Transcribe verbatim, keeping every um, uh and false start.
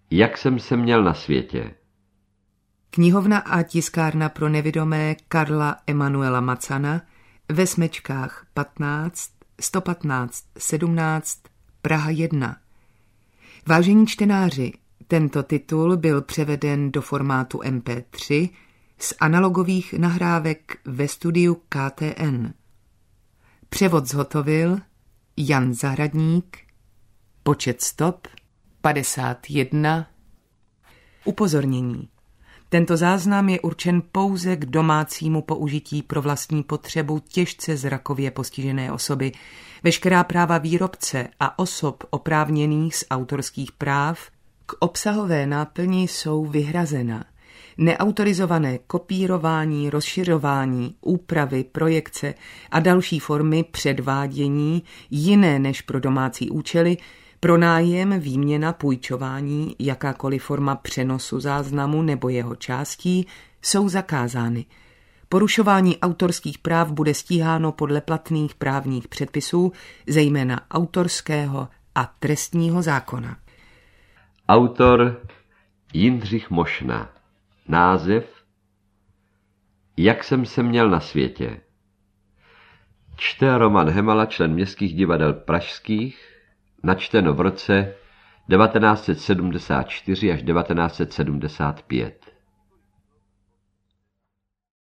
Jak jsem se měl na světě. Knihovna a tiskárna pro nevidomé Karla Emanuela Macana ve Smečkách patnáct, sto patnáct, sedmnáct, Praha jedna. Vážení čtenáři, tento titul byl převeden do formátu em pé tři z analogových nahrávek ve studiu K T N. Převod zhotovil Jan Zahradník, počet stop padesát jedna. Upozornění. Tento záznam je určen pouze k domácímu použití pro vlastní potřebu těžce zrakově postižené osoby. Veškerá práva výrobce a osob oprávněných z autorských práv k obsahové náplni jsou vyhrazena. Neautorizované kopírování, rozšiřování, úpravy, projekce a další formy předvádění jiné než pro domácí účely, pronájem, výměna, půjčování, jakákoliv forma přenosu záznamu nebo jeho částí jsou zakázány. Porušování autorských práv bude stíháno podle platných právních předpisů, zejména autorského a trestního zákona. Autor Jindřich Mošna. Název Jak jsem se měl na světě. Čte Roman Hemala, člen Městských divadel pražských, načteno v roce devatenáct set sedmdesát čtyři až devatenáct set sedmdesát pět.